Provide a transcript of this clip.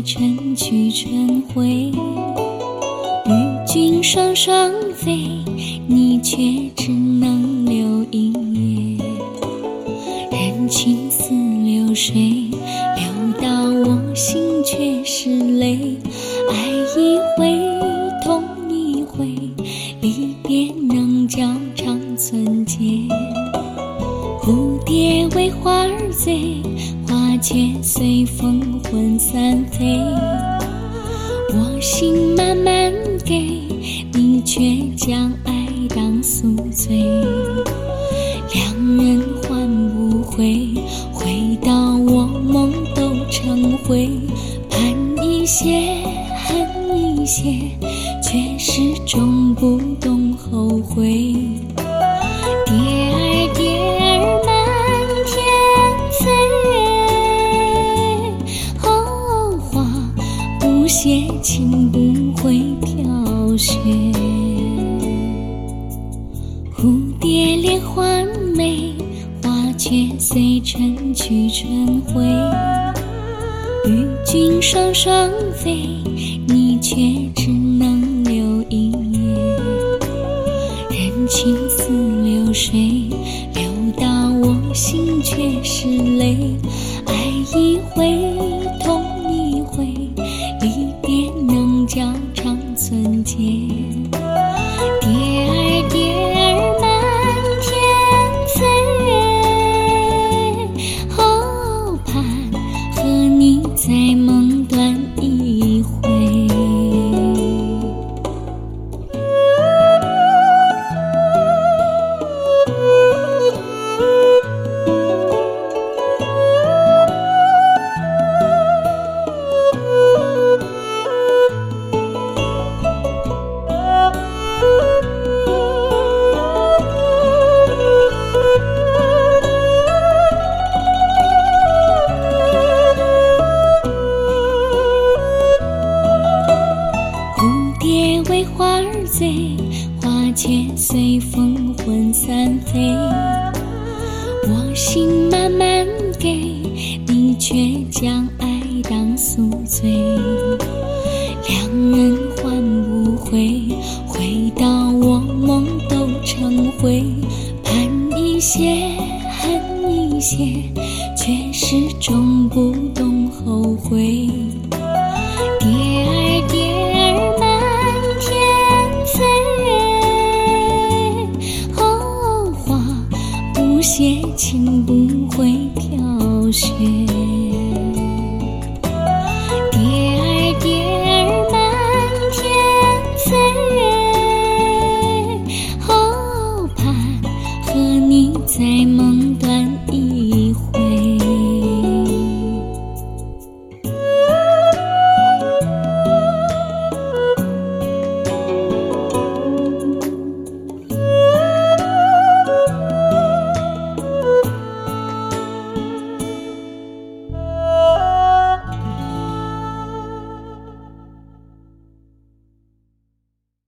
春去春回，与君双双飞，你却只能留一夜。人情似流水，流到我心却是泪。爱一回，痛一回，离别能叫长存结。蝴蝶为花儿醉，花却随风魂散飞。我心慢慢给，你却将爱当宿醉。两人换不回，回到我梦都成灰。盼一些，恨一些，却始终不懂后悔。蝶儿蝶儿满天飞，哦，花不谢情不会飘雪。蝴蝶恋花美，花却随春去春回。与君双双飞，你却只能留一夜。人情似流水，流到我心却是泪。爱一回，痛一回，离别能叫长存结。蝶儿蝶儿满天飞，哦，盼和你在梦断一回。为花儿醉，花却随风魂散飞。我心慢慢给，你却将爱当宿醉。两人换不回，回到我梦都成灰。盼一些，恨一些，却始终不懂后悔。蝶儿蝶儿满不谢情不会飘雪。蝶儿蝶儿满天飞，哦，盼和你在梦